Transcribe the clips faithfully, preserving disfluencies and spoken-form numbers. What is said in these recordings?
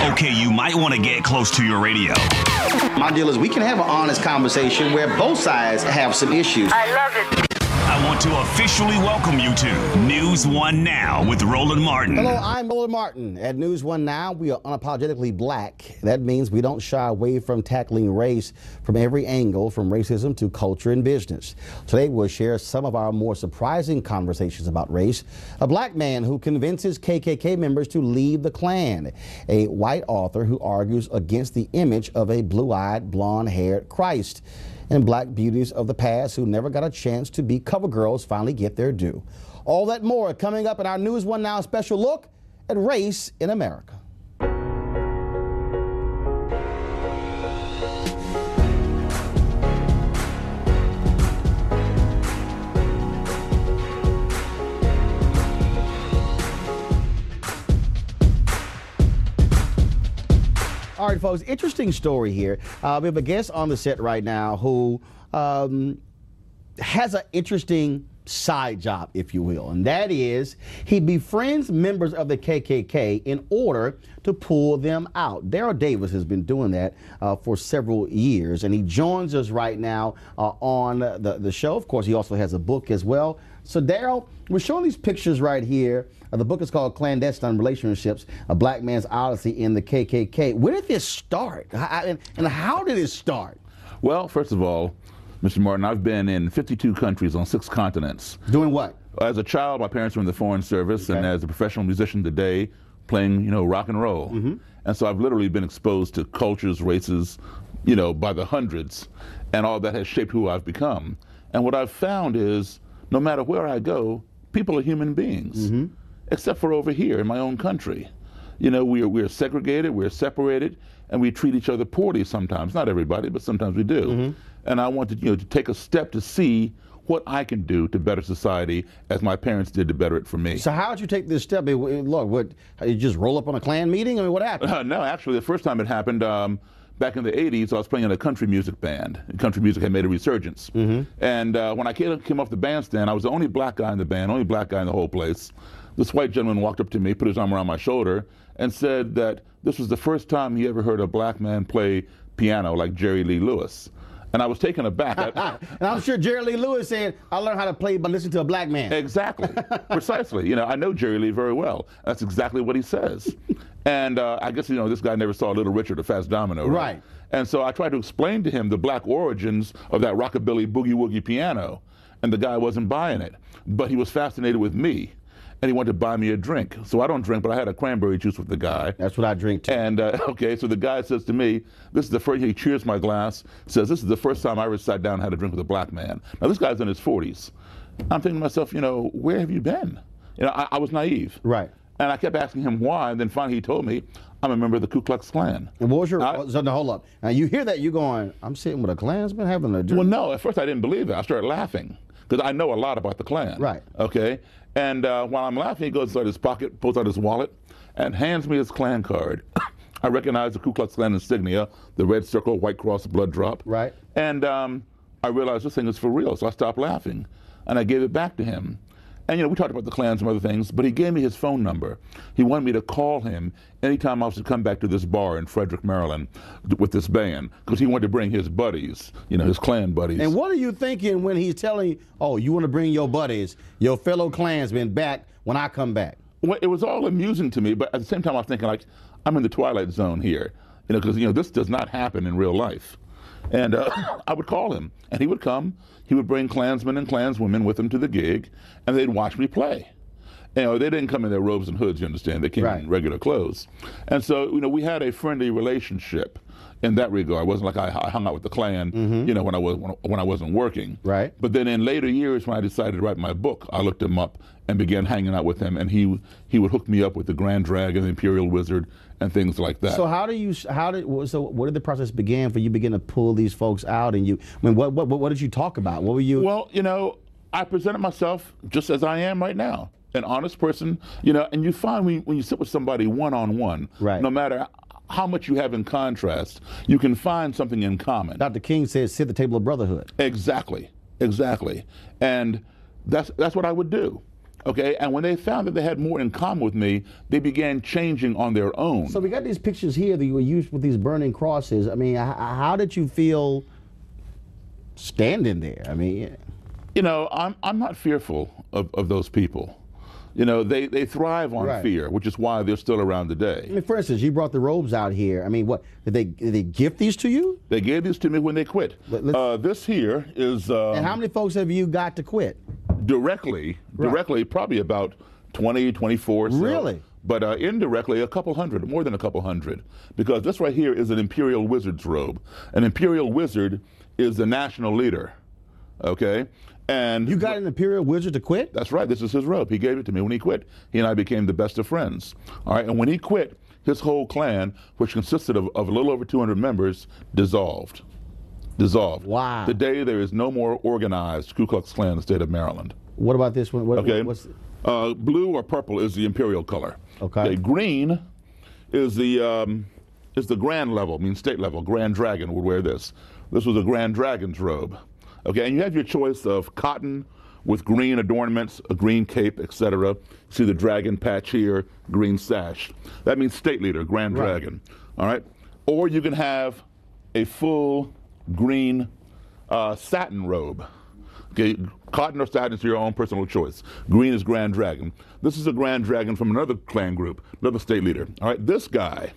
Okay, you might want to get close to your radio. My deal is we can have an honest conversation where both sides have some issues. I love it. I want to officially welcome you to News One Now with Roland Martin. Hello, I'm Roland Martin. At News One Now, we are unapologetically black. That means we don't shy away from tackling race from every angle, from racism to culture and business. Today, we'll share some of our more surprising conversations about race. A black man who convinces K K K members to leave the Klan. A white author who argues against the image of a blue-eyed, blonde-haired Christ. And black beauties of the past who never got a chance to be cover girls finally get their due. All that more coming up in our News One Now special look at race in America. All right, folks, interesting story here. Uh, we have a guest on the set right now who um, has an interesting side job, if you will, and that is he befriends members of the K K K in order to pull them out. Daryl Davis has been doing that uh, for several years, and he joins us right now uh, on the, the show. Of course, he also has a book as well. So, Daryl, we're showing these pictures right here. Uh, the book is called Clandestine Relationships, A Black Man's Odyssey in the K K K. Where did this start? How, and, and how did it start? Well, first of all, Mister Martin, I've been in fifty-two countries on six continents. Doing what? As a child, my parents were in the Foreign Service, Okay. and as a professional musician today, playing, you know, rock and roll. Mm-hmm. And so I've literally been exposed to cultures, races, you know, by the hundreds, and all that has shaped who I've become. And what I've found is, no matter where I go, people are human beings, Mm-hmm. except for over here in my own country. You know, we're, we're segregated, we're separated, and we treat each other poorly sometimes. Not everybody, but sometimes we do. Mm-hmm. And I want to, you know, to take a step to see what I can do to better society as my parents did to better it for me. So how did you take this step? I mean, Look, what, you just roll up on a Klan meeting? I mean, what happened? Uh, no, actually, the first time it happened, um, back in the eighties, I was playing in a country music band. Country music had made a resurgence. Mm-hmm. And uh, when I came, came off the bandstand, I was the only black guy in the band, only black guy in the whole place. This white gentleman walked up to me, put his arm around my shoulder, and said that this was the first time he ever heard a black man play piano like Jerry Lee Lewis. And I was taken aback. And I'm sure Jerry Lee Lewis said, I learned how to play by listening to a black man. Exactly. Precisely. You know, I know Jerry Lee very well. That's exactly what he says. And uh, I guess, you know, this guy never saw Little Richard or Fats Domino. Right? Right. And so I tried to explain to him the black origins of that rockabilly boogie-woogie piano. And the guy wasn't buying it. But he was fascinated with me. And he wanted to buy me a drink. So I don't drink, but I had a cranberry juice with the guy. That's what I drink too. And, uh, okay, so the guy says to me, this is the first, he cheers my glass, says, this is the first time I ever sat down and had a drink with a black man. Now, this guy's in his forties. I'm thinking to myself, you know, where have you been? You know, I, I was naive. Right. And I kept asking him why, and then finally he told me, I'm a member of the Ku Klux Klan. And what was your, I, so now hold up. Now you hear that, you're going, I'm sitting with a Klansman having a drink? Well, no, at first I didn't believe it. I started laughing, because I know a lot about the Klan. Right. Okay? And uh, while I'm laughing, he goes inside his pocket, pulls out his wallet, and hands me his Klan card. I recognize the Ku Klux Klan insignia, the red circle, white cross, blood drop. Right. And um, I realized this thing is for real, so I stopped laughing, and I gave it back to him. And, you know, we talked about the Klan and some other things, but he gave me his phone number. He wanted me to call him anytime I was to come back to this bar in Frederick, Maryland with this band, because he wanted to bring his buddies, you know, his Klan buddies. And what are you thinking when he's telling you, oh, you want to bring your buddies, your fellow Klansmen back when I come back? Well, it was all amusing to me, but at the same time I was thinking, like, I'm in the Twilight Zone here, you know, because, you know, this does not happen in real life. And uh, I would call him, and he would come. He would bring Klansmen and Klanswomen with him to the gig, and they'd watch me play. You know, they didn't come in their robes and hoods, you understand. They came Right. in regular clothes. And so, you know, we had a friendly relationship in that regard. It wasn't like I, I hung out with the Klan, Mm-hmm. you know, when I was when, when I wasn't working. Right. But then in later years, when I decided to write my book, I looked him up and began hanging out with him, and he he would hook me up with the Grand Dragon, the Imperial Wizard, and things like that. So how do you, how did, so what did the process begin for you begin to pull these folks out? And you, I mean, what, what, what did you talk about? What were you? Well, you know, I presented myself just as I am right now, an honest person, you know, and you find when, when you sit with somebody one-on-one, Right. no matter how much you have in contrast, you can find something in common. Doctor King says, sit at the table of brotherhood. Exactly, exactly. And that's that's what I would do. Okay, and when they found that they had more in common with me, they began changing on their own. So we got these pictures here that you were used with these burning crosses. I mean, h- how did you feel standing there? I mean, You know, I'm I'm not fearful of, of those people. You know, they, they thrive on Right. fear, which is why they're still around I today. mean, for instance, you brought the robes out here. I mean, what did they did they gift these to you? They gave these to me when they quit. Let- let's- Uh, this here is um, And how many folks have you got to quit? directly, Right. directly, probably about twenty, twenty-four. So. Really? But uh, indirectly, a couple hundred, more than a couple hundred. Because this right here is an imperial wizard's robe. An imperial wizard is the national leader. Okay? And You got an imperial wizard to quit? That's right. This is his robe. He gave it to me when he quit. He and I became the best of friends. All right. And when he quit, his whole clan, which consisted of, of a little over two hundred members, dissolved. Dissolved. Wow. Today, there is no more organized Ku Klux Klan in the state of Maryland. What about this one? What, Okay. What's, Uh, blue or purple is the imperial color. Okay. Green is the um, is the grand level, means state level. Grand Dragon would wear this. This was a Grand Dragon's robe. Okay, and you have your choice of cotton with green adornments, a green cape, et cetera. See the dragon patch here, green sash. That means state leader, Grand Right. Dragon. All right. Or you can have a full green uh, satin robe. Okay, cotton or satin is your own personal choice. Green is Grand Dragon. This is a Grand Dragon from another clan group, another state leader. All right, this guy,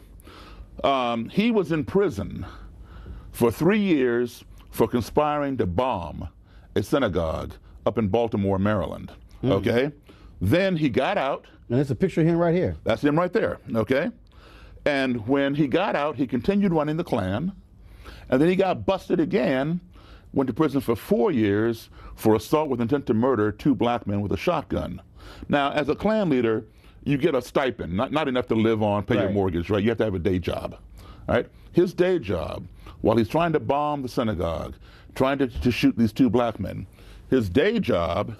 um, he was in prison for three years for conspiring to bomb a synagogue up in Baltimore, Maryland. Okay, then he got out. and it's a picture of him right here. That's him right there. Okay, and when he got out, he continued running the Klan, and then he got busted again. Went to prison for four years for assault with intent to murder two black men with a shotgun. Now, as a Klan leader, you get a stipend, not, not enough to live on, pay your Right. mortgage, right? You have to have a day job, right? His day job, while he's trying to bomb the synagogue, trying to, to shoot these two black men, his day job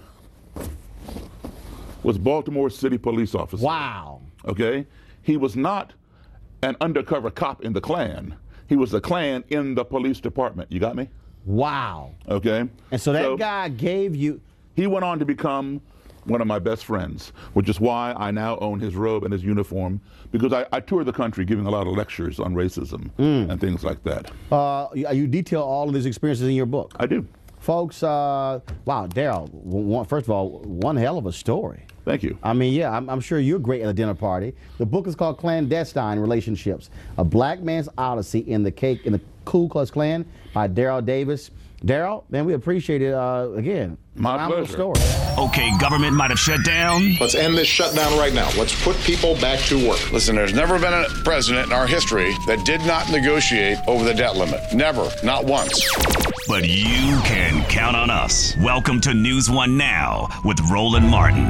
was Baltimore City police officer. Wow. Okay? He was not an undercover cop in the Klan. He was the Klan in the police department. You got me? Wow. Okay? And so that guy gave you. He went on to become one of my best friends, which is why I now own his robe and his uniform, because I, I tour the country giving a lot of lectures on racism and things like that. Uh, you, you detail all of these experiences in your book. I do. Folks, uh, wow, Daryl, one, first of all, one hell of a story. Thank you. I mean, yeah, I'm, I'm sure you're great at a dinner party. The book is called Clandestine Relationships, A Black Man's Odyssey in the Cake in the Ku Klux Klan by Daryl Davis. Daryl, man, we appreciate it uh, again. My Phenomenal pleasure. story. Okay, government might have shut down. Let's end this shutdown right now. Let's put people back to work. Listen, there's never been a president in our history that did not negotiate over the debt limit. Never, not once. But you can count on us. Welcome to News One Now with Roland Martin.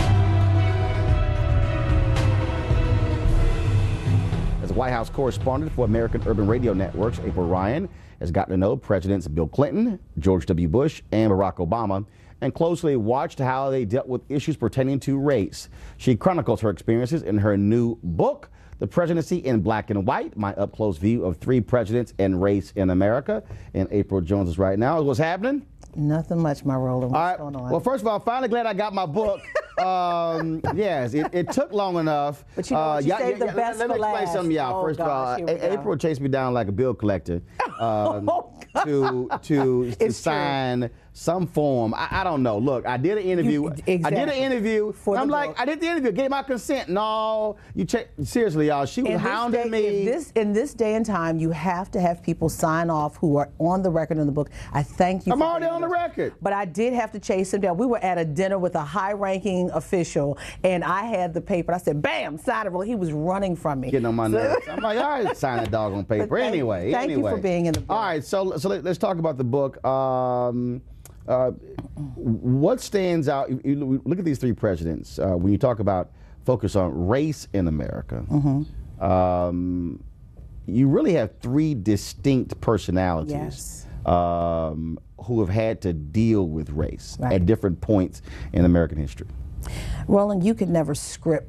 As a White House correspondent for American Urban Radio Networks, April Ryan has gotten to know Presidents Bill Clinton, George W. Bush, and Barack Obama, and closely watched how they dealt with issues pertaining to race. She chronicles her experiences in her new book, The Presidency in Black and White, My Up-Close View of Three Presidents and Race in America. And April Jones is right now. What's happening? Nothing much, my Roland. What's All right. going on? Well, first of all, finally glad I got my book. um, yes, it, it took long enough. But you know what? You yeah, saved yeah, the yeah, best let, let for me explain last. something, y'all. Oh, First gosh, of all, here we A- go. April chased me down like a bill collector um, Oh, God. to to, to It's true. sign some form. I, I don't know. Look, I did an interview. You- I did an exactly. interview. For the I'm like, book. I did the interview. Gave my consent. No, you check. Seriously, y'all. She was In this hounding day- me. In this, in this day and time, you have to have people sign off who are on the record in the book. I thank you. I'm for already doing on the this. record. But I did have to chase him down. We were at a dinner with a high-ranking official, and I had the paper. I said, "Bam, sign it." Well, he was running from me. Getting on my So- nerves. I'm like, all right, sign that doggone paper. But thank- anyway, thank you for anyway. being in the book. All right, so so let, let's talk about the book. Um, uh, what stands out? You, you look at these three presidents. Uh, when you talk about focus on race in America, Mm-hmm. um, you really have three distinct personalities. Yes. Um, who have had to deal with race Right. at different points in American history. Roland, you could never script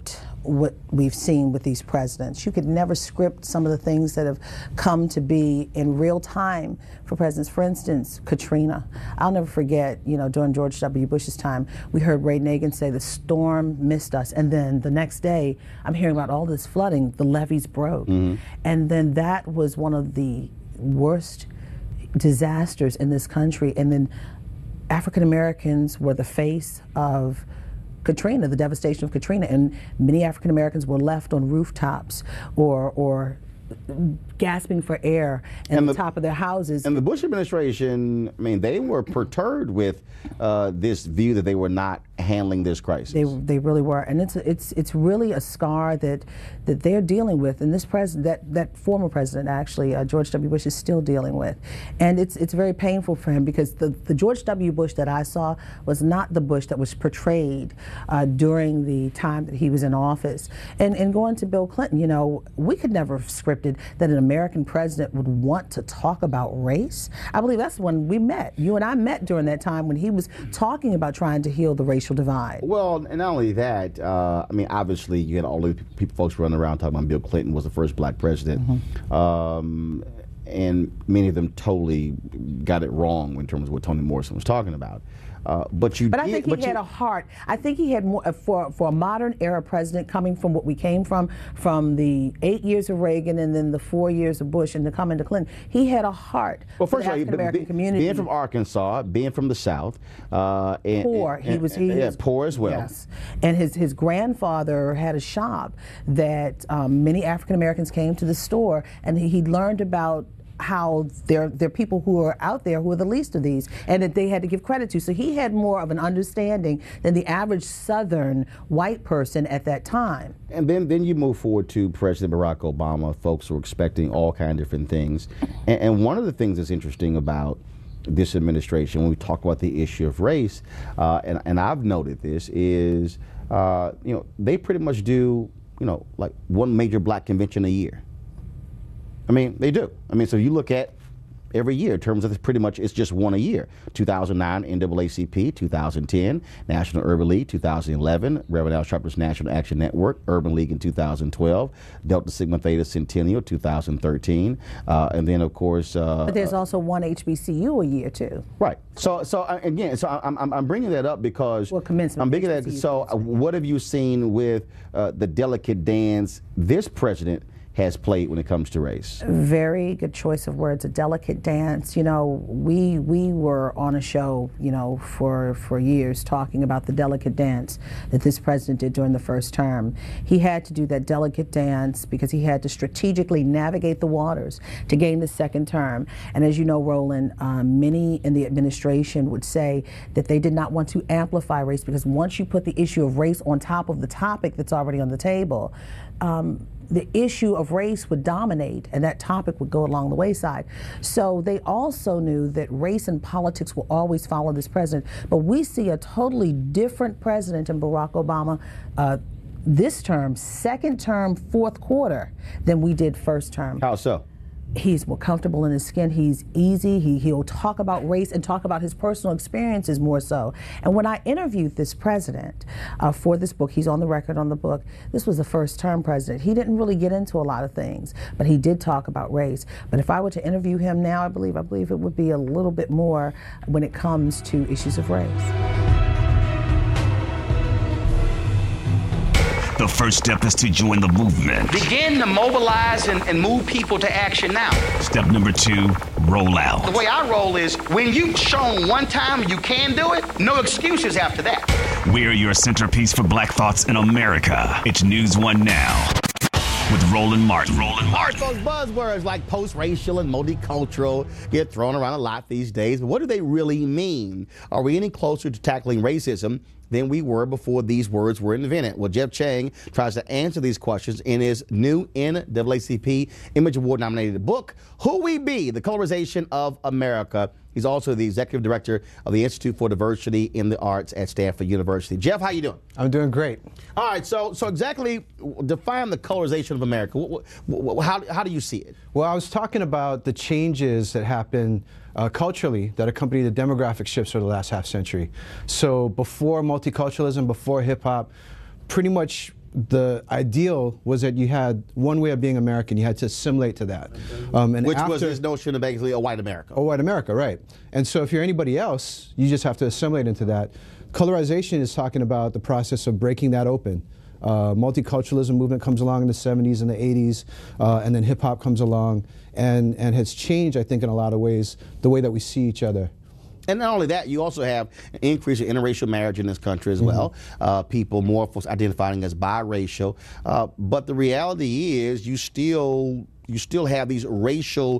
what we've seen with these presidents. You could never script some of the things that have come to be in real time for presidents. For instance, Katrina. I'll never forget, you know, during George W. Bush's time, we heard Ray Nagin say the storm missed us, and then the next day, I'm hearing about all this flooding, the levees broke. Mm-hmm. And then that was one of the worst disasters in this country, and then African Americans were the face of Katrina, the devastation of Katrina, and many African Americans were left on rooftops or or gasping for air at the, the top of their houses. And the Bush administration, I mean, they were perturbed with uh, this view that they were not handling this crisis. They they really were, and it's it's it's really a scar that that they're dealing with, and this president, that that former president, actually, uh, George W. Bush, is still dealing with, and it's it's very painful for him because the the George W. Bush that I saw was not the Bush that was portrayed uh, during the time that he was in office. And and going to Bill Clinton, you know, we could never have scripted that an American president would want to talk about race. I believe that's when we met. You and I met during that time when he was talking about trying to heal the racial divide. Well, and not only that, uh, I mean, obviously you had all these people, folks running around talking about Bill Clinton was the first black president. Mm-hmm. um, and many of them totally got it wrong in terms of what Toni Morrison was talking about. Uh, but you but did, I think he had you, a heart. I think he had more, uh, for for a modern era president coming from what we came from, from the eight years of Reagan and then the four years of Bush and to come into Clinton. He had a heart well, for first the African American be, community. Being from Arkansas, being from the South, uh, and, poor. And, he was he yeah, was, poor as well. Yes, and his his grandfather had a shop that um, many African Americans came to the store, and he, he learned about how there, there are people who are out there who are the least of these and that they had to give credit to. So he had more of an understanding than the average Southern white person at that time. And then, then you move forward to President Barack Obama. Folks were expecting all kinds of different things. And, and one of the things that's interesting about this administration, when we talk about the issue of race, uh, and, and I've noted this, is, uh, you know, they pretty much do, you know, like one major black convention a year. I mean, they do. I mean, so you look at every year in terms of pretty much it's just one a year. two thousand nine N double A C P, two thousand ten National Urban League, two thousand eleven Reverend Al Sharpton's National Action Network, Urban League in two thousand twelve, Delta Sigma Theta Centennial two thousand thirteen, uh, and then of course. Uh, but there's also one H B C U a year too. Right. So so uh, again, so I'm I'm, I'm bringing that up because well, commencement I'm bringing that. So uh, what have you seen with uh, the delicate dance this president has played when it comes to race? Very good choice of words, a delicate dance. You know, we we were on a show, you know, for, for years talking about the delicate dance that this president did during the first term. He had to do that delicate dance because he had to strategically navigate the waters to gain the second term. And as you know, Roland, um, many in the administration would say that they did not want to amplify race because once you put the issue of race on top of the topic that's already on the table, um, the issue of race would dominate and that topic would go along the wayside. So they also knew that race and politics will always follow this president. But we see a totally different president in Barack Obama uh, this term, second term, fourth quarter, than we did first term. How so? He's more comfortable in his skin. He's easy. He, he'll talk about race and talk about his personal experiences more so. And when I interviewed this president uh, for this book, he's on the record on the book, this was the first term president. He didn't really get into a lot of things, but he did talk about race. But if I were to interview him now, I believe, I believe it would be a little bit more when it comes to issues of race. The first step is to join the movement. Begin to mobilize and, and move people to action now. Step number two, roll out. The way I roll is when you've shown one time you can do it, no excuses after that. We're your centerpiece for Black Thoughts in America. It's News One Now with Roland Martin. Roland Martin. Those buzzwords like post-racial and multicultural get thrown around a lot these days, but what do they really mean? Are we any closer to tackling racism than we were before these words were invented? Well, Jeff Chang tries to answer these questions in his new N double A C P Image Award nominated book, Who We Be, The Colorization of America. He's also the executive director of the Institute for Diversity in the Arts at Stanford University. Jeff, how you doing? I'm doing great. All right, so so exactly define the colorization of America. How, how do you see it? Well, I was talking about the changes that happen uh, culturally that accompany the demographic shifts over the last half century. So before multiculturalism, before hip hop, pretty much the ideal was that you had one way of being American. You had to assimilate to that. Um, and Which after, was this notion of basically a white America. Oh, white America, right. And so if you're anybody else, you just have to assimilate into that. Colorization is talking about the process of breaking that open. Uh, multiculturalism movement comes along in the seventies and the eighties, uh, and then hip-hop comes along and, and has changed, I think, in a lot of ways, the way that we see each other. And not only that, you also have an increase in interracial marriage in this country as well. Mm-hmm. uh, people more folks identifying as biracial. Uh, but the reality is you still you still have these racial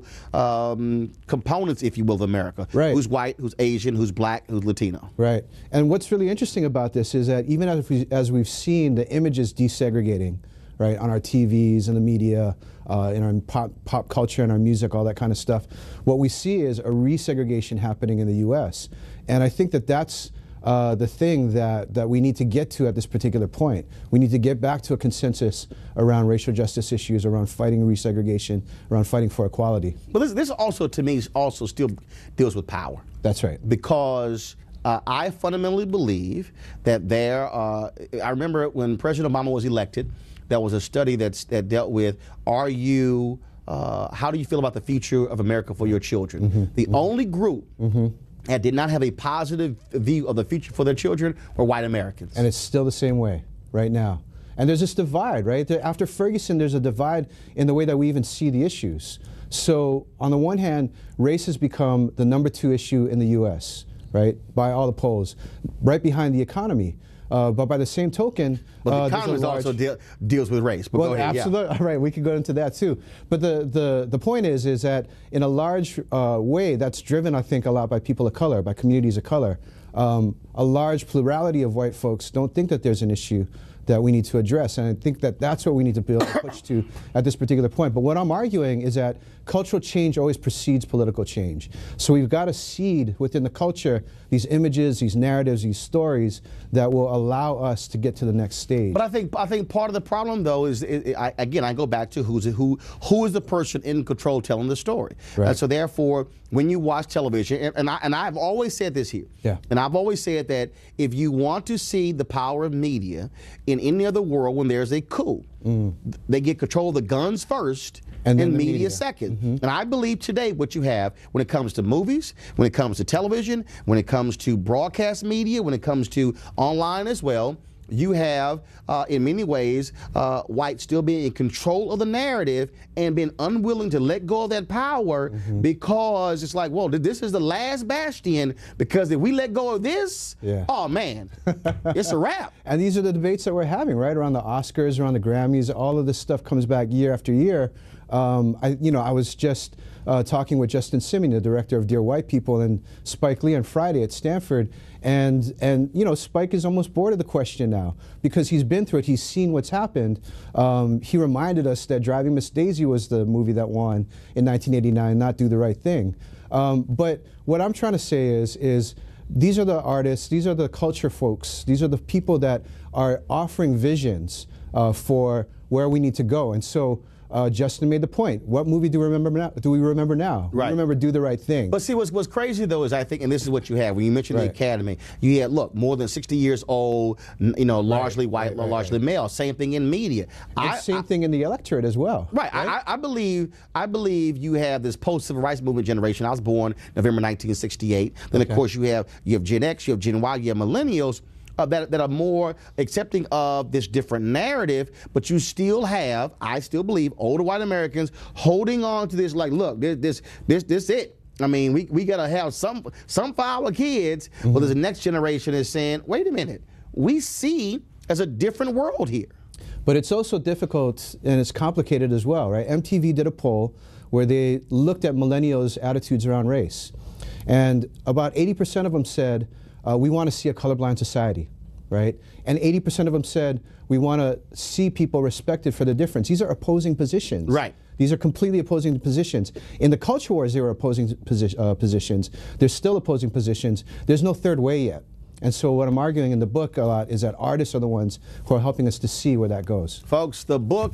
um, components, if you will, of America. Right. Who's white, who's Asian, who's black, who's Latino. Right. And what's really interesting about this is that even as, we, as we've seen the images desegregating, right, on our T Vs and the media, uh, in our pop, pop culture and our music, all that kind of stuff, what we see is a resegregation happening in the U S. And I think that that's uh, the thing that, that we need to get to at this particular point. We need to get back to a consensus around racial justice issues, around fighting resegregation, around fighting for equality. But this, this also, to me, also still deals with power. That's right. Because Uh, I fundamentally believe that there, uh, I remember when President Obama was elected, there was a study that's, that dealt with, are you, uh, how do you feel about the future of America for your children? Mm-hmm. The mm-hmm. only group mm-hmm. that did not have a positive view of the future for their children were white Americans. And it's still the same way right now. And there's this divide, right? After Ferguson, there's a divide in the way that we even see the issues. So on the one hand, race has become the number two issue in the U S, right, by all the polls, right behind the economy. Uh, but by the same token, but the uh, economy large... also deal, deals with race. But well, go ahead, absolutely, yeah. right. We could go into that too. But the the the point is, is that in a large uh, way, that's driven, I think, a lot by people of color, by communities of color. Um, a large plurality of white folks don't think that there's an issue that we need to address, and I think that that's what we need to be able to push to at this particular point. But what I'm arguing is that cultural change always precedes political change. So we've got to seed within the culture these images, these narratives, these stories that will allow us to get to the next stage. But I think I think part of the problem, though, is, is I, again, I go back to who's who who is the person in control telling the story. Right. And so therefore, when you watch television, and, and I and I've always said this here, yeah. and I've always said that if you want to see the power of media in any other world, when there's a coup, mm. they get control of the guns first. And, and the media, media second. Mm-hmm. And I believe today what you have when it comes to movies, when it comes to television, when it comes to broadcast media, when it comes to online as well, you have, uh, in many ways, uh, whites still being in control of the narrative and being unwilling to let go of that power mm-hmm. because it's like, well, this is the last bastion, because if we let go of this, yeah. oh, man, it's a wrap. And these are the debates that we're having, right, around the Oscars, around the Grammys. All of this stuff comes back year after year. Um, I, you know, I was just uh, talking with Justin Simien, the director of Dear White People, and Spike Lee on Friday at Stanford, and and you know, Spike is almost bored of the question now because he's been through it. He's seen what's happened. Um, he reminded us that Driving Miss Daisy was the movie that won in nineteen eighty-nine, not Do the Right Thing. Um, but what I'm trying to say is is. These are the artists, these are the culture folks, these are the people that are offering visions uh, for where we need to go. And so uh, Justin made the point. What movie do we remember now? Do we remember now? Right. We remember Do the Right Thing. But see, what's, what's crazy, though, is I think, and this is what you have, when you mentioned right. the Academy, you had, look, more than sixty years old, you know, largely right, white, right, right, largely right. male. Same thing in media. I, same I, thing in the electorate as well. Right. right? I, I believe I believe you have this post-civil rights movement generation. I was born November nineteen sixty-eight. Then, okay. of course, you have you have Gen X, you have Gen Y, you have millennials. Uh, that, that are more accepting of this different narrative, but you still have, I still believe, older white Americans holding on to this, like, look, this, this, this, this it. I mean, we, we got to have some, some for our kids, mm-hmm. but the next generation is saying, wait a minute, we see as a different world here. But it's also difficult, and it's complicated as well, right? M T V did a poll where they looked at millennials' attitudes around race, and about eighty percent of them said, Uh, we want to see a colorblind society, right? And eighty percent of them said we want to see people respected for their difference. These are opposing positions. Right. These are completely opposing positions. In the culture wars, they were opposing posi uh, positions. They're still opposing positions. There's no third way yet. And so what I'm arguing in the book a lot is that artists are the ones who are helping us to see where that goes. Folks, the book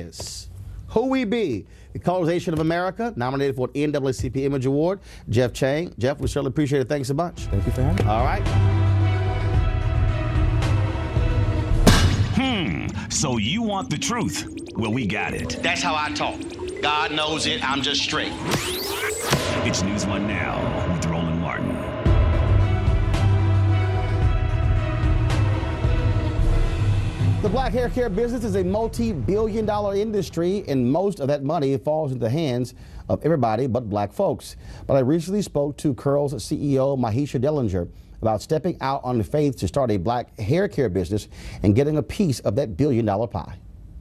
is Who We Be, The Colorization of America, nominated for an N double A C P Image Award. Jeff Chang. Jeff, we certainly appreciate it. Thanks so much. Thank you for having me. All right. Hmm, so you want the truth? Well, we got it. That's how I talk. God knows it, I'm just straight. It's News One Now with Roland Martin. The black hair care business is a multi-billion dollar industry, and most of that money falls into the hands of everybody but black folks. But I recently spoke to Curl's C E O, Mahisha Dellinger, about stepping out on faith to start a black hair care business and getting a piece of that billion dollar pie.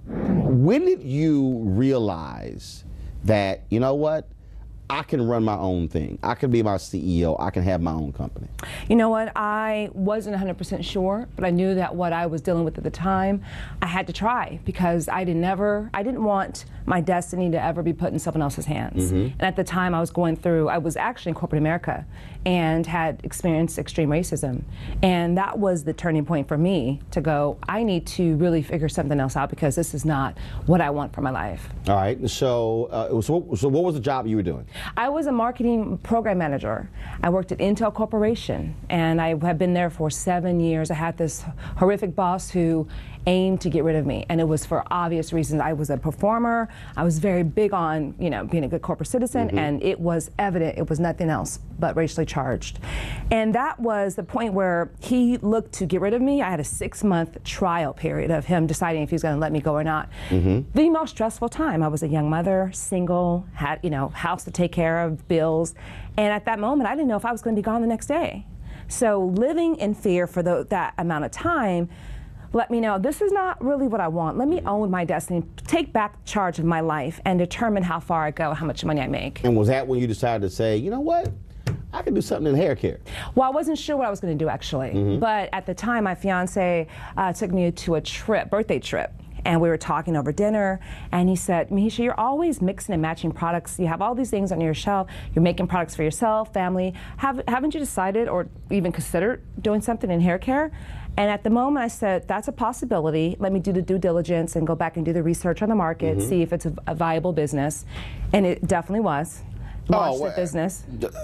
When did you realize that, you know what, I can run my own thing. I can be my C E O. I can have my own company. You know what? I wasn't one hundred percent sure, but I knew that what I was dealing with at the time, I had to try because I didn't never, I didn't want my destiny to ever be put in someone else's hands. Mm-hmm. And at the time I was going through, I was actually in corporate America and had experienced extreme racism. And that was the turning point for me to go, I need to really figure something else out because this is not what I want for my life. All right. So, uh, so, so what was the job you were doing? I was a marketing program manager. I worked at Intel Corporation, and I have been there for seven years. I had this horrific boss who aimed to get rid of me, and it was for obvious reasons. I was a performer. I was very big on, you know, being a good corporate citizen, mm-hmm. and it was evident it was nothing else but racially charged. And that was the point where he looked to get rid of me. I had a six-month trial period of him deciding if he was going to let me go or not. Mm-hmm. The most stressful time. I was a young mother, single, had, you know, house to take care of, bills, and at that moment, I didn't know if I was going to be gone the next day. So living in fear for the, that amount of time let me know this is not really what I want. Let me own my destiny, take back charge of my life, and determine how far I go, how much money I make. And was that when you decided to say, you know what, I can do something in hair care? Well, I wasn't sure what I was going to do actually, mm-hmm. but at the time, my fiance uh, took me to a trip, birthday trip. And we were talking over dinner, and he said, Mahisha, you're always mixing and matching products. You have all these things on your shelf. You're making products for yourself, family. Have, haven't you decided or even considered doing something in hair care? And at the moment, I said, that's a possibility. Let me do the due diligence and go back and do the research on the market, mm-hmm. see if it's a, a viable business. And it definitely was. Launched oh, the business.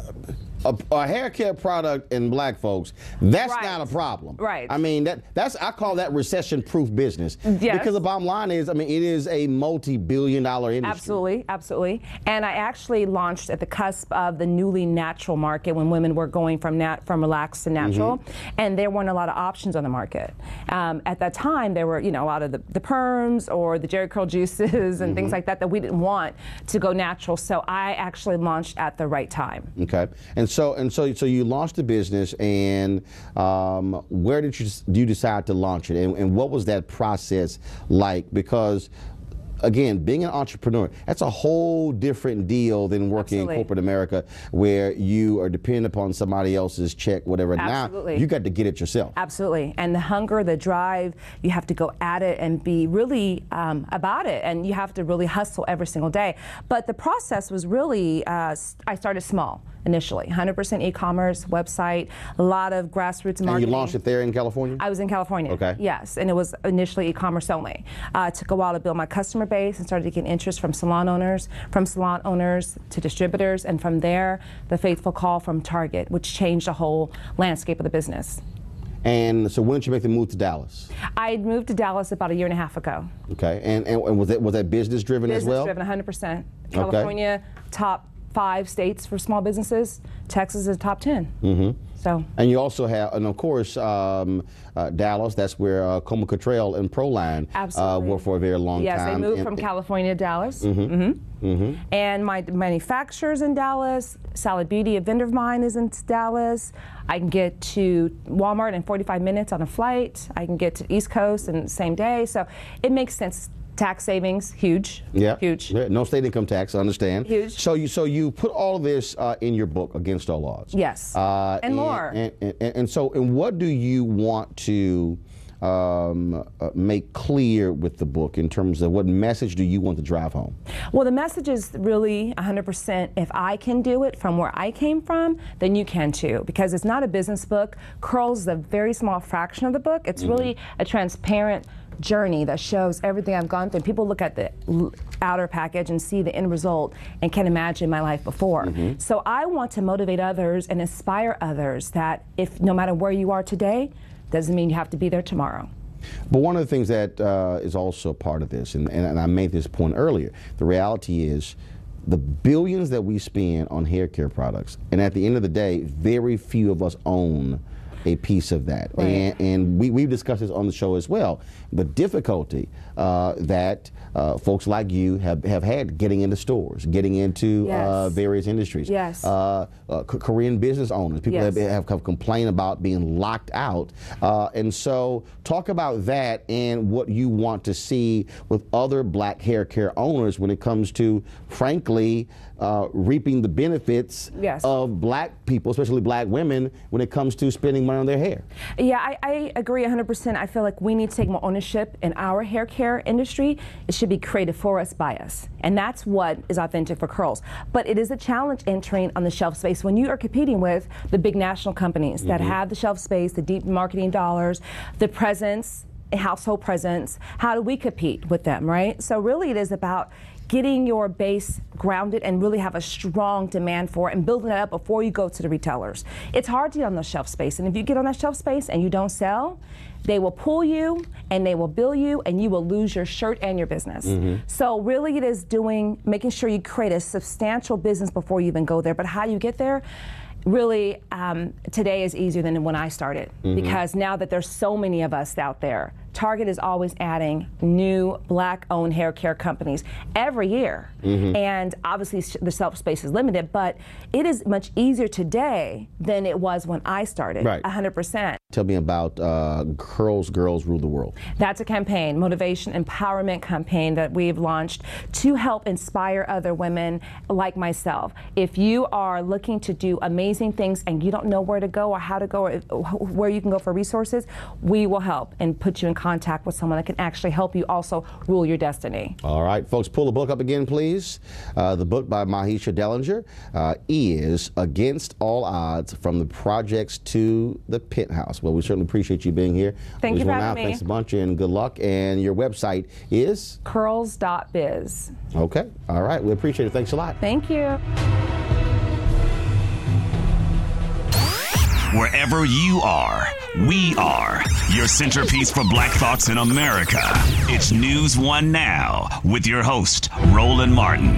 A, a hair care product in black folks, that's right. not a problem. Right. I mean, that that's I call that recession-proof business. Yes. Because the bottom line is, I mean, it is a multi-billion dollar industry. Absolutely, absolutely. And I actually launched at the cusp of the newly natural market when women were going from nat from relaxed to natural, mm-hmm. and there weren't a lot of options on the market. Um, at that time, there were, you know, a lot of the, the perms or the Jerry Curl juices and mm-hmm. things like that that we didn't want to go natural. So I actually launched at the right time. Okay. And so and so so you launched the business, and um, where did you do you decide to launch it, and, and what was that process like? Because again, being an entrepreneur, that's a whole different deal than working Absolutely. in corporate America, where you are dependent upon somebody else's check, whatever. Absolutely. Now you got to get it yourself. Absolutely. And the hunger, the drive, you have to go at it and be really um, about it, and you have to really hustle every single day. But the process was really, uh, I started small. Initially, one hundred percent e-commerce website, a lot of grassroots marketing. And you launched it there in California? I was in California. Okay. Yes, and it was initially e-commerce only. Uh, it took a while to build my customer base and started to get interest from salon owners, from salon owners to distributors, and from there, the faithful call from Target, which changed the whole landscape of the business. And so when did you make the move to Dallas? I moved to Dallas about a year and a half ago. Okay, and, and, and was that was that business driven business as well? Business driven, one hundred percent. California, okay. top five states for small businesses. Texas is top ten. Mm-hmm. So. And you also have, and of course, um, uh, Dallas. That's where uh, Coma Cottrell and Proline uh, were for a very long yes, time. Yes, they moved and, from California to Dallas. Mm-hmm. Mm-hmm. Mm-hmm. And my manufacturer's in Dallas. Salad Beauty, a vendor of mine, is in Dallas. I can get to Walmart in forty-five minutes on a flight. I can get to East Coast in the same day. So it makes sense. Tax savings, huge. Yeah, huge. Yeah, no state income tax, I understand. Huge. So you so you put all of this uh, in your book, Against All Odds. Yes. Uh, and, and more. And, and, and, and so, and what do you want to um, uh, make clear with the book in terms of what message do you want to drive home? Well, the message is really one hundred percent. If I can do it from where I came from, then you can too. Because it's not a business book. Curls is a very small fraction of the book. It's mm-hmm. really a transparent journey that shows everything I've gone through. People look at the outer package and see the end result and can imagine my life before. Mm-hmm. So I want to motivate others and inspire others that if no matter where you are today, doesn't mean you have to be there tomorrow. But one of the things that uh, is also part of this, and, and I made this point earlier, the reality is the billions that we spend on hair care products, and at the end of the day, very few of us own a piece of that. Right. And, and we, we've discussed this on the show as well, the difficulty uh, that uh, folks like you have, have had getting into stores, getting into yes. uh, various industries. Yes. Uh, uh, Korean business owners, people yes. have, have, have complained about being locked out. Uh, and so talk about that and what you want to see with other black hair care owners when it comes to, frankly, uh, reaping the benefits yes. of black people, especially black women, when it comes to spending money on their hair. Yeah, I, I agree one hundred percent. I feel like we need to take more ownership in our hair care industry. It should be created for us, by us. And that's what is authentic for curls. But it is a challenge entering on the shelf space when you are competing with the big national companies mm-hmm. that have the shelf space, the deep marketing dollars, the presence, household presence. How do we compete with them, right? So really it is about getting your base grounded and really have a strong demand for it and building that up before you go to the retailers. It's hard to get on the shelf space, and if you get on that shelf space and you don't sell, they will pull you and they will bill you and you will lose your shirt and your business. Mm-hmm. So really it is doing, making sure you create a substantial business before you even go there. But how do you get there? Really, um, today is easier than when I started mm-hmm. because now that there's so many of us out there, Target is always adding new black-owned hair care companies every year. Mm-hmm. And obviously the shelf space is limited, but it is much easier today than it was when I started, right. one hundred percent. Tell me about uh, Curls Girls Rule the World. That's a campaign, motivation, empowerment campaign that we've launched to help inspire other women like myself. If you are looking to do amazing things and you don't know where to go or how to go or where you can go for resources, we will help and put you in contact with someone that can actually help you also rule your destiny. All right, folks, pull the book up again, please. Uh, the book by Mahisha Dellinger uh, is Against All Odds, From the Projects to the Penthouse. Well, we certainly appreciate you being here. Thank you for having me. Thanks a bunch and good luck. And your website is? curls dot biz. Okay, all right, we appreciate it. Thanks a lot. Thank you. Wherever you are, we are your centerpiece for Black Thoughts in America. It's News One Now with your host, Roland Martin.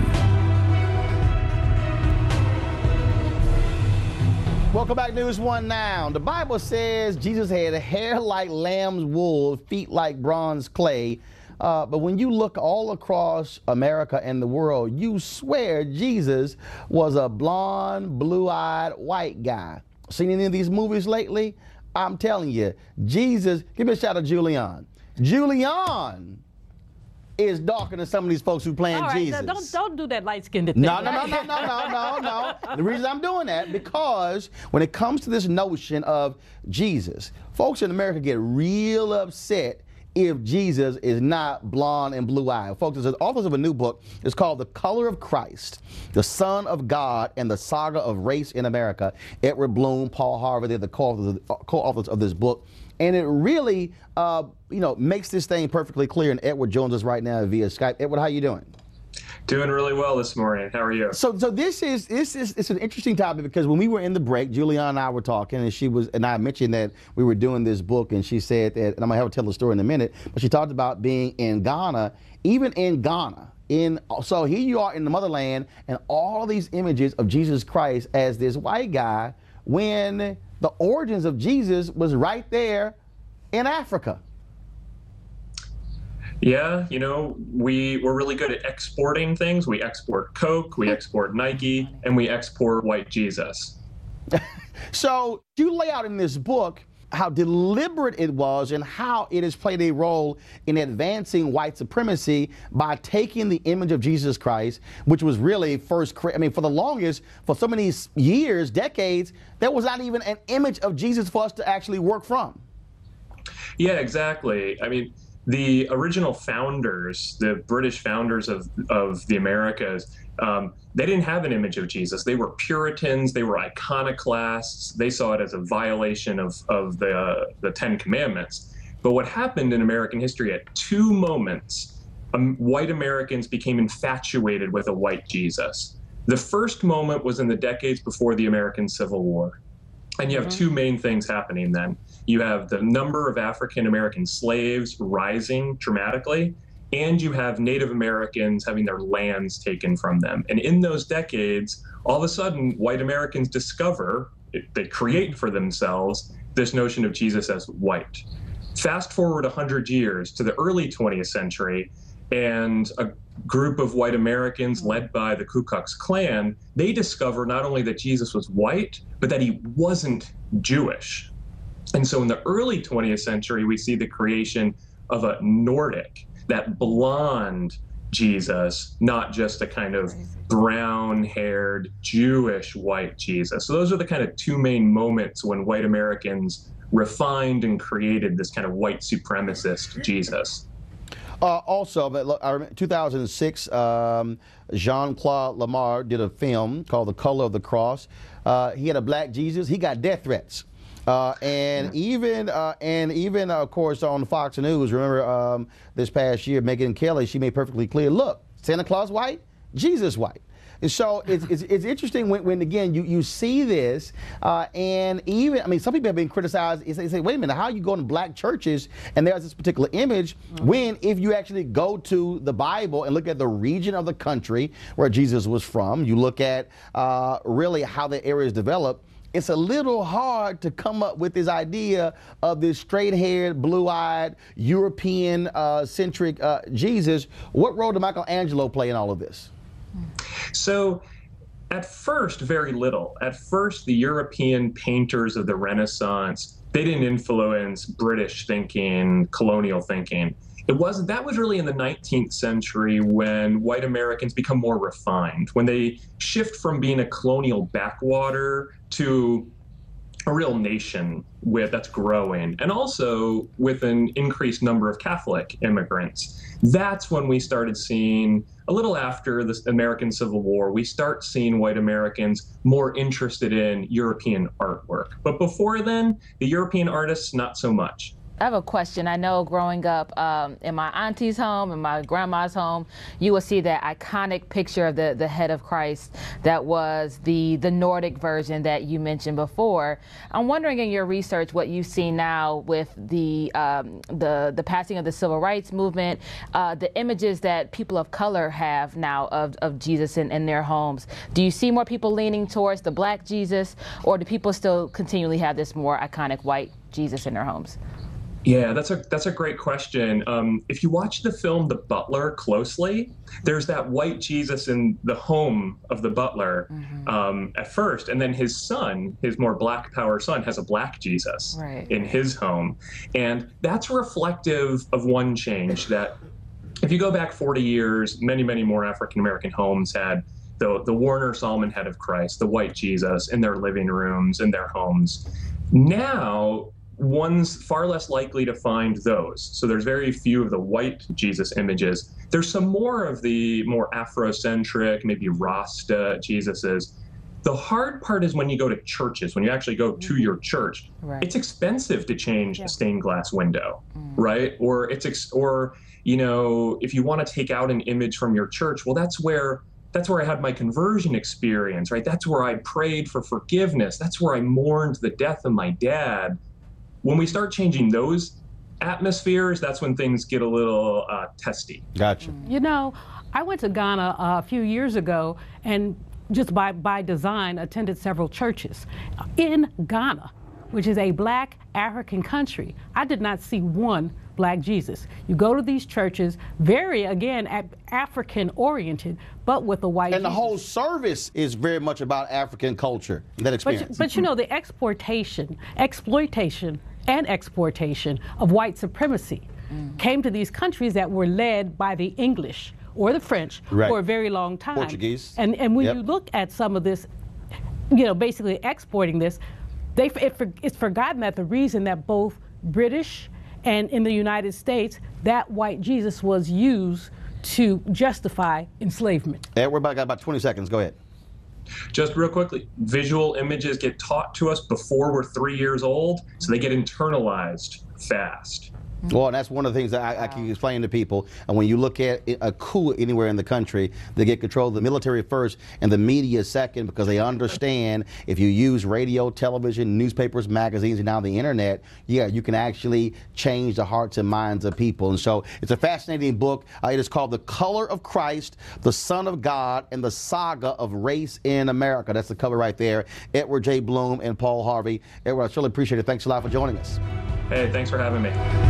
Welcome back to News One Now. The Bible says Jesus had hair like lamb's wool, feet like bronze clay. Uh, but when you look all across America and the world, you swear Jesus was a blonde, blue-eyed white guy. Seen any of these movies lately? I'm telling you, Jesus, give me a shout out to Julian. Julian is darker than some of these folks who playing All right, Jesus. Don't don't do that light-skinned thing. No, no, no, no, no, no, no, no. The reason I'm doing that, because when it comes to this notion of Jesus, folks in America get real upset if Jesus is not blonde and blue-eyed. Folks, the authors of a new book. It's called The Color of Christ, the Son of God, and the Saga of Race in America. Edward Bloom, Paul Harvey, they're the co-authors, co-authors of this book. And it really, uh, you know, makes this thing perfectly clear. And Edward joins us right now via Skype. Edward, how you doing? Doing really well this morning. How are you? So, so this is this is it's an interesting topic, because when we were in the break, Juliana and I were talking, and she was and I mentioned that we were doing this book, and she said that, and I'm gonna have her tell the story in a minute, but she talked about being in Ghana, even in Ghana. In so here you are in the motherland, and all these images of Jesus Christ as this white guy, when the origins of Jesus was right there in Africa. Yeah, you know, we, we're really good at exporting things. We export Coke, we export Nike, and we export white Jesus. So you lay out in this book how deliberate it was and how it has played a role in advancing white supremacy by taking the image of Jesus Christ, which was really first, I mean, for the longest, for so many years, decades, there was not even an image of Jesus for us to actually work from. Yeah, exactly. I mean, the original founders, the British founders of, of the Americas, um, they didn't have an image of Jesus. They were Puritans. They were iconoclasts. They saw it as a violation of, of the, uh, the Ten Commandments. But what happened in American history, at two moments, um, white Americans became infatuated with a white Jesus. The first moment was in the decades before the American Civil War. And you have two main things happening then. You have the number of African American slaves rising dramatically, and you have Native Americans having their lands taken from them. And in those decades, all of a sudden, white Americans discover, they create for themselves this notion of Jesus as white. Fast forward one hundred years to the early twentieth century, and a group of white Americans led by the Ku Klux Klan, they discover not only that Jesus was white, but that he wasn't Jewish. And so in the early twentieth century, we see the creation of a Nordic, that blonde Jesus, not just a kind of brown-haired Jewish white Jesus. So those are the kind of two main moments when white Americans refined and created this kind of white supremacist Jesus. Uh, also, but look, I remember two thousand six, um, Jean-Claude Lamar did a film called The Color of the Cross. Uh, he had a black Jesus. He got death threats. Uh, and yeah. even, uh, and even, uh, of course, on Fox News, remember um, this past year, Megyn Kelly, she made perfectly clear, look, Santa Claus white, Jesus white. And so it's, it's, it's interesting when, when, again, you, you see this, uh, and even, I mean, some people have been criticized. They say, wait a minute, how are you going to black churches and there's this particular image mm-hmm. when if you actually go to the Bible and look at the region of the country where Jesus was from, you look at uh, really how the area is developed, it's a little hard to come up with this idea of this straight-haired, blue-eyed, European-centric uh, uh, Jesus. What role did Michelangelo play in all of this? So at first, very little. At first, the European painters of the Renaissance, they didn't influence British thinking, colonial thinking. It wasn't, that was really in the nineteenth century when white Americans become more refined, when they shift from being a colonial backwater to a real nation with that's growing, and also with an increased number of Catholic immigrants. That's when we started seeing, a little after the American Civil War, we start seeing white Americans more interested in European artwork. But before then, the European artists, not so much. I have a question. I know growing up um, in my auntie's home, in my grandma's home, you will see that iconic picture of the, the head of Christ that was the, the Nordic version that you mentioned before. I'm wondering in your research what you see now with the, um, the, the passing of the civil rights movement, uh, the images that people of color have now of, of Jesus in, in their homes. Do you see more people leaning towards the black Jesus, or do people still continually have this more iconic white Jesus in their homes? Yeah, that's a that's a great question. Um, if you watch the film The Butler closely, there's that white Jesus in the home of the butler mm-hmm. um, at first, and then his son, his more black power son, has a black Jesus right. in his home. And that's reflective of one change, that if you go back forty years, many, many more African-American homes had the, the Warner Solomon head of Christ, the white Jesus, in their living rooms, in their homes. Now, one's far less likely to find those. So there's very few of the white Jesus images. There's some more of the more Afrocentric, maybe Rasta Jesuses. The hard part is when you go to churches, when you actually go to your church, right. it's expensive to change yeah. a stained glass window, mm. right? Or it's, ex- or, you know, if you want to take out an image from your church, well, that's where That's where I had my conversion experience, right? That's where I prayed for forgiveness. That's where I mourned the death of my dad. When we start changing those atmospheres, that's when things get a little uh, testy. Gotcha. You know, I went to Ghana uh, a few years ago and just by, by design attended several churches. In Ghana, which is a black African country, I did not see one black Jesus. You go to these churches, very, again, African oriented, but with a white And the Jesus. whole service is very much about African culture, that experience. But, but you know, the exportation, exploitation, and exportation of white supremacy mm. came to these countries that were led by the English or the French right. for a very long time. Portuguese. And, and when yep. you look at some of this, you know, basically exporting this, they, it, it's forgotten that the reason that both British and in the United States, that white Jesus was used to justify enslavement. Yeah, we're about, got about twenty seconds. Go ahead. Just real quickly, visual images get taught to us before we're three years old, so they get internalized fast. Well, and that's one of the things that I, I keep explaining to people. And when you look at a coup anywhere in the country, they get control of the military first and the media second, because they understand if you use radio, television, newspapers, magazines, and now the internet, yeah, you can actually change the hearts and minds of people. And so it's a fascinating book. Uh, it is called The Color of Christ, the Son of God, and the Saga of Race in America. That's the cover right there. Edward J. Bloom and Paul Harvey. Edward, I really appreciate it. Thanks a lot for joining us. Hey, thanks for having me.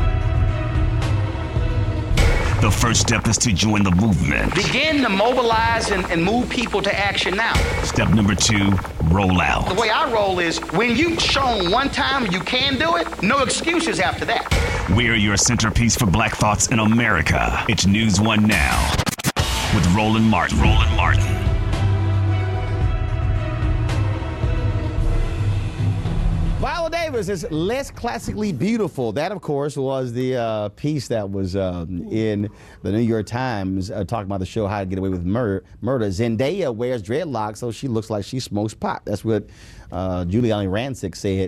The first step is to join the movement. Begin to mobilize and, and move people to action now. Step number two, roll out. The way I roll is when you've shown one time you can do it, no excuses after that. We're your centerpiece for Black Thoughts in America. It's News One Now with Roland Martin. Roland Martin. Viola Davis is Less Classically Beautiful. That, of course, was the uh, piece that was um, in the New York Times uh, talking about the show How to Get Away with Murder. Murder. Zendaya wears dreadlocks, so she looks like she smokes pot. That's what uh, Giuliani Rancic said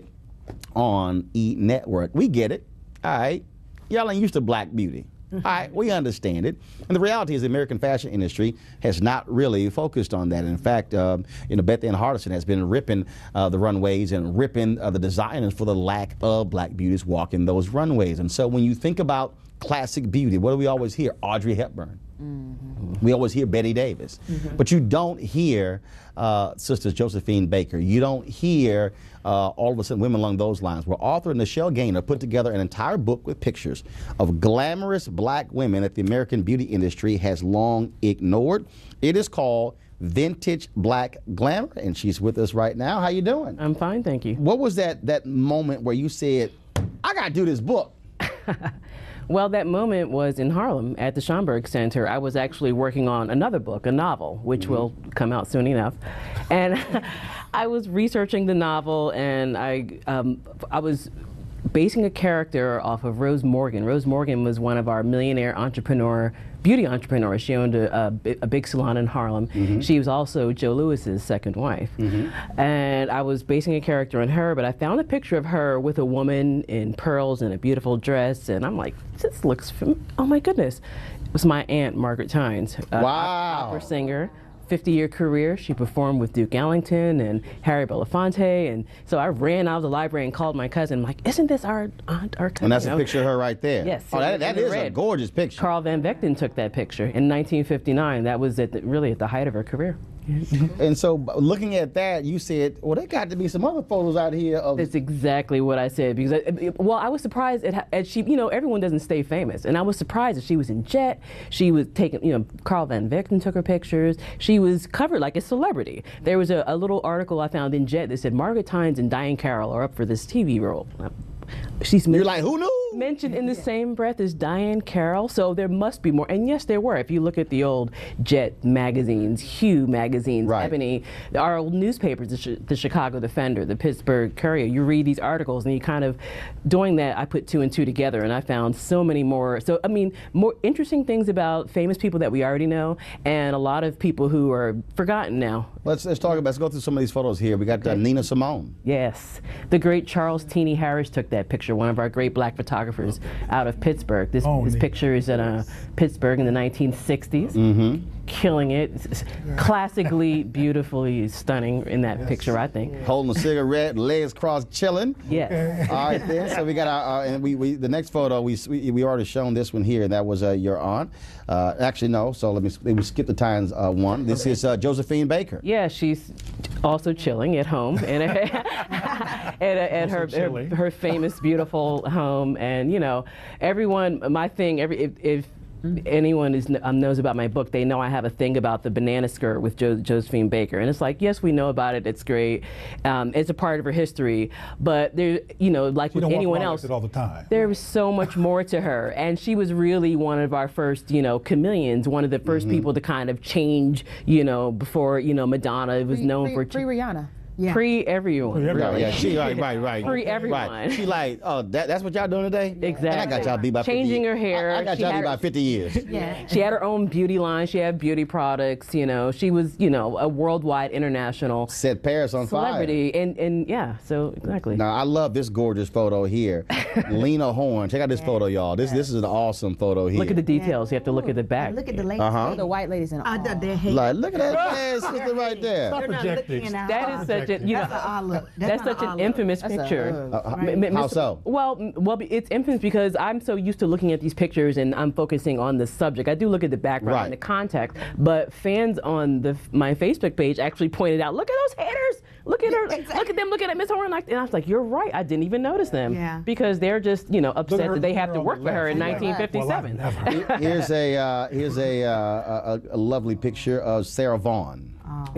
on E! Network. We get it. All right. Y'all ain't used to black beauty. All right, we understand it. And the reality is the American fashion industry has not really focused on that. In fact, um, you know, Beth Ann Hardison has been ripping uh, the runways and ripping uh, the designers for the lack of black beauties walking those runways. And so when you think about classic beauty, what do we always hear? Audrey Hepburn. Mm-hmm. We always hear Betty Davis. Mm-hmm. But you don't hear uh, Sisters Josephine Baker. You don't hear uh, all of a sudden women along those lines. Where author Nichelle Gaynor put together an entire book with pictures of glamorous black women that the American beauty industry has long ignored. It is called Vintage Black Glamour, and she's with us right now. How you doing? I'm fine, thank you. What was that that moment where you said, I got to do this book? Well, that moment was in Harlem at the Schomburg Center. I was actually working on another book, a novel, which mm-hmm. will come out soon enough. And I was researching the novel, and I, um, I was basing a character off of Rose Morgan. Rose Morgan was one of our millionaire entrepreneur, beauty entrepreneurs. She owned a, a, a big salon in Harlem. Mm-hmm. She was also Joe Lewis's second wife. Mm-hmm. And I was basing a character on her, but I found a picture of her with a woman in pearls and a beautiful dress, and I'm like, this looks, fam- oh my goodness. It was my aunt, Margaret Tynes, a wow. opera singer. fifty-year career. She performed with Duke Ellington and Harry Belafonte, and so I ran out of the library and called my cousin. I'm like, isn't this our aunt, our cousin? And that's a picture of her right there. Yes. Oh, that, that is red. A gorgeous picture. Carl Van Vechten took that picture in nineteen fifty-nine. That was at the, really at the height of her career. And so looking at that, you said, well, there got to be some other photos out here of... That's exactly what I said, because, I, well, I was surprised at, at she, you know, everyone doesn't stay famous, and I was surprised that she was in Jet, she was taking, you know, Carl Van Vechten took her pictures, she was covered like a celebrity. There was a, a little article I found in Jet that said Margaret Tynes and Diahann Carroll are up for this T V role. She's You're like, who knew? Mentioned in the same breath as Diahann Carroll, so there must be more. And yes, there were. If you look at the old Jet magazines, Hue magazines, right. Ebony, our old newspapers, the, Ch- the Chicago Defender, the Pittsburgh Courier, you read these articles and you kind of, doing that, I put two and two together and I found so many more, so I mean, more interesting things about famous people that we already know and a lot of people who are forgotten now. Let's, let's talk about, let's go through some of these photos here. We got okay. uh, Nina Simone. Yes. The great Charles Teeny Harris took that picture, one of our great black photographers out of Pittsburgh. This, oh, this picture is in uh, Pittsburgh in the nineteen sixties. Mm-hmm. Killing it. Classically, beautifully stunning in that yes. picture, I think. Holding a cigarette, legs crossed, chilling. Yes. All right, then. So we got our, uh, and we, we the next photo, we we, we already shown this one here, and that was uh, your aunt. Uh, actually, no, so let me, let me skip the Tynes uh, one. This is uh, Josephine Baker. Yeah, she's also chilling at home and at, at her, her her famous, beautiful home. And, you know, everyone, my thing, every if, if anyone is, um, knows about my book, they know I have a thing about the banana skirt with jo- Josephine Baker. And it's like, yes, we know about it. It's great. Um, it's a part of her history. But there, you know, like she with anyone else, it all the time. there was so much more to her. And she was really one of our first, you know, chameleons, one of the first mm-hmm. people to kind of change, you know, before, you know, Madonna was pre, known pre, for... Pre Rihanna. Yeah. Pre everyone. Pre really. Yeah, she right, right, right. Pre everyone. Right. She like, oh, that, that's what y'all doing today? Exactly. And I got y'all beat by Changing fifty her hair. I, I got She y'all had beat her- by fifty years. Yeah. She had her own beauty line. She had beauty products. You know, she was, you know, a worldwide, international Set Paris on celebrity. fire. And and yeah, so exactly. Now I love this gorgeous photo here. Lena Horne. Check out this photo, y'all. This this is an awesome photo here. Look at the details. You have to look at the back. Look at the ladies. Uh-huh. The white ladies in Uh, all. the, their hair. Like, look at that bad sister right there. They're not looking at That our- is such a, you know, That's an odd look. that's not such an odd look. infamous That's a picture. hug. Uh, Right. M- How Mister so? Well, m- well, it's infamous because I'm so used to looking at these pictures and I'm focusing on the subject. I do look at the background Right. and the context, but fans on the my Facebook page actually pointed out, look at those haters. Look at her. Exactly. Look at them looking at Miss Horne. Like, and I was like, you're right. I didn't even notice them. Yeah. Because they're just, you know, upset her- that they look have her to on work the for her in left. nineteen fifty-seven. Well, I never. Here's a uh, here's a, uh, a a lovely picture of Sarah Vaughan.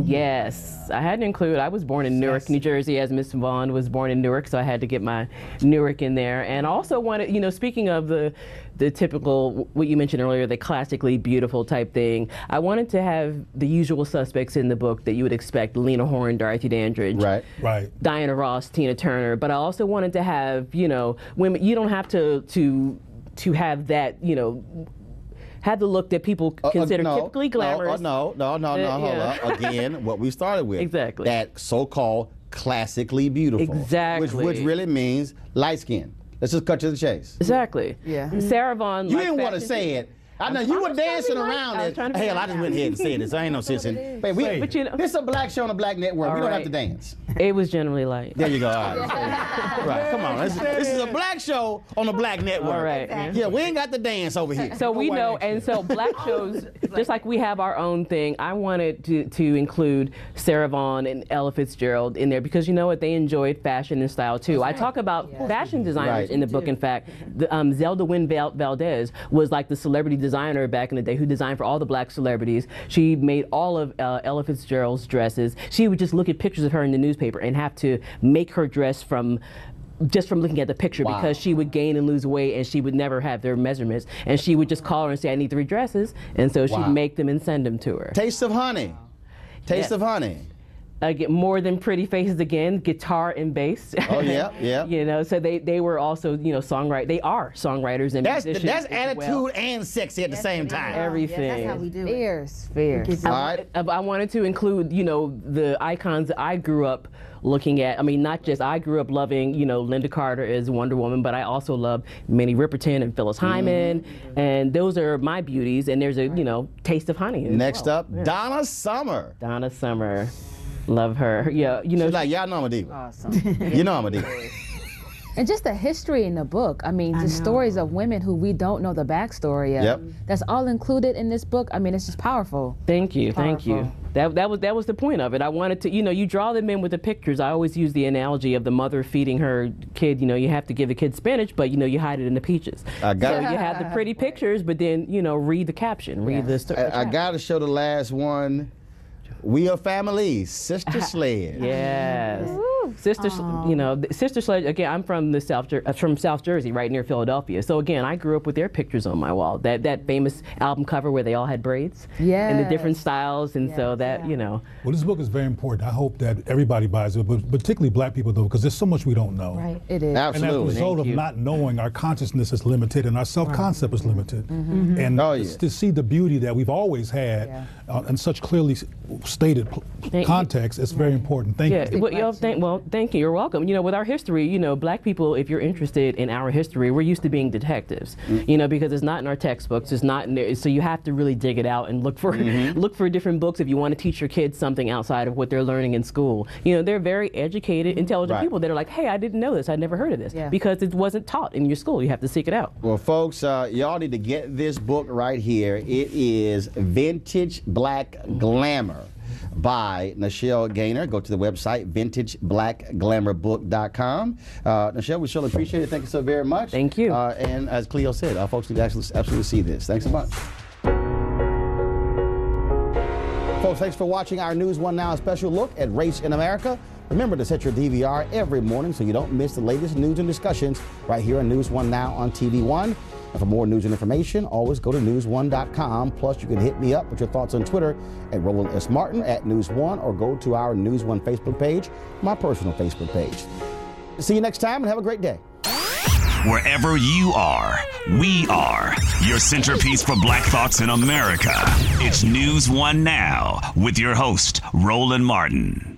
Yes, I had to include. I was born in Newark, New Jersey, as Miss Vaughn was born in Newark, so I had to get my Newark in there. And also wanted, you know, speaking of the the typical, what you mentioned earlier, the classically beautiful type thing, I wanted to have the usual suspects in the book that you would expect: Lena Horne, Dorothy Dandridge, Right. Right. Diana Ross, Tina Turner. But I also wanted to have, you know, women. You don't have to to to have that, you know. Had the look that people Uh, uh, consider no, typically glamorous. No, no, no, no, no, Uh, hold yeah. up. Again, what we started with. Exactly. That so-called classically beautiful. Exactly. Which, which really means light skin. Let's just cut to the chase. Exactly. Yeah. Sarah Vaughan. You like didn't want to fashion say too. it. I know I'm- you I were was trying to dancing be light. around I was it. trying to be Hell, I light. just went ahead and said this. I ain't no sense in it. But we, Say it. But you know- this is a black show on a black network. All we don't have right. to dance. It was generally light. There you go. All right. Right. Come on. This, this is a black show on a black network. All right. Yeah, we ain't got to dance over here. So we Go know, white and so black shows, just like we have our own thing, I wanted to, to include Sarah Vaughan and Ella Fitzgerald in there because you know what, they enjoyed fashion and style too. I talk about fashion designers Right. in the book. In fact, the, um, Zelda Wynn Val- Valdez was like the celebrity designer back in the day who designed for all the black celebrities. She made all of uh, Ella Fitzgerald's dresses. She would just look at pictures of her in the newspaper and have to make her dress from just from looking at the picture Wow. because she would gain and lose weight and she would never have their measurements and she would just call her and say, I need three dresses, and so Wow. she'd make them and send them to her. Taste of Honey. Taste Yeah. of Honey. Uh, get more than Pretty Faces again, guitar and bass. Oh, yeah, yeah. You know, so they, they were also, you know, songwrite. They are songwriters and That's musicians. that's as attitude well. and sexy at the same time. Everything. That's how we do it. Fierce, fierce. All right. I, I wanted to include, you know, the icons that I grew up looking at. I mean, not just I grew up loving, you know, Linda Carter as Wonder Woman, but I also love Minnie Riperton and Phyllis Hyman, Mm-hmm. and those are my beauties. And there's a, you know, taste of honey. as Next well. up, Donna Summer. Donna Summer, love her. Yeah, you know, She's like, y'all know I'm a diva. Awesome. You know I'm a diva. And just the history in the book. I mean, the stories of women who we don't know the backstory of. Yep. That's all included in this book. I mean, it's just powerful. Thank you, thank you. Powerful. That that was that was the point of it. I wanted to, you know, you draw them in with the pictures. I always use the analogy of the mother feeding her kid. You know, you have to give the kid spinach, but you know, you hide it in the peaches. I got so it. you have the pretty pictures, but then you know, read the caption, read the story. I, I got to show the last one. We are family, Sister Sledge. Yes. Sister, you know, the- Sister Sledge. Again, I'm from the South, Jer- uh, from South Jersey, right near Philadelphia. So again, I grew up with their pictures on my wall. That that famous album cover where they all had braids, and the different Yes. styles, and so that you know. Well, this book is very important. I hope that everybody buys it, but particularly black people, though, because there's so much we don't know. Right. It is. And as a Absolutely. result Thank of you. not knowing, our consciousness is limited and our self-concept is limited. Mm-hmm. And Oh, yeah. to see the beauty that we've always had Yeah. uh, in such clearly s- stated pl- Thank you. context, it's very important. Thank Yeah, you. well, you know, thank, well, thank you. You're welcome. You know, with our history, you know, black people, if you're interested in our history, we're used to being detectives. You know, because it's not in our textbooks. It's not in there. So you have to really dig it out and look for look for different books if you want to teach your kids something outside of what they're learning in school. You know, they're very educated, intelligent Right. people that are like, hey, I didn't know this. I'd never heard of this Yeah. because it wasn't taught in your school. You have to seek it out. Well, folks, uh, y'all need to get this book right here. It is Vintage Black Glamour by Nichelle Gaynor. Go to the website, vintage black glamour book dot com. Uh, Nichelle, we surely appreciate it. Thank you so very much. Thank you. Uh, and as Cleo said, our folks need to actually, absolutely see this. Thanks so much. Folks, thanks for watching our News One Now special look at race in America. Remember to set your D V R every morning so you don't miss the latest news and discussions right here on News One Now on T V One. And for more news and information, always go to news one dot com. Plus, you can hit me up with your thoughts on Twitter at Roland S. Martin, at News One, or go to our News One Facebook page, my personal Facebook page. See you next time and have a great day. Wherever you are, we are your centerpiece for Black Thoughts in America. It's News One Now with your host, Roland Martin.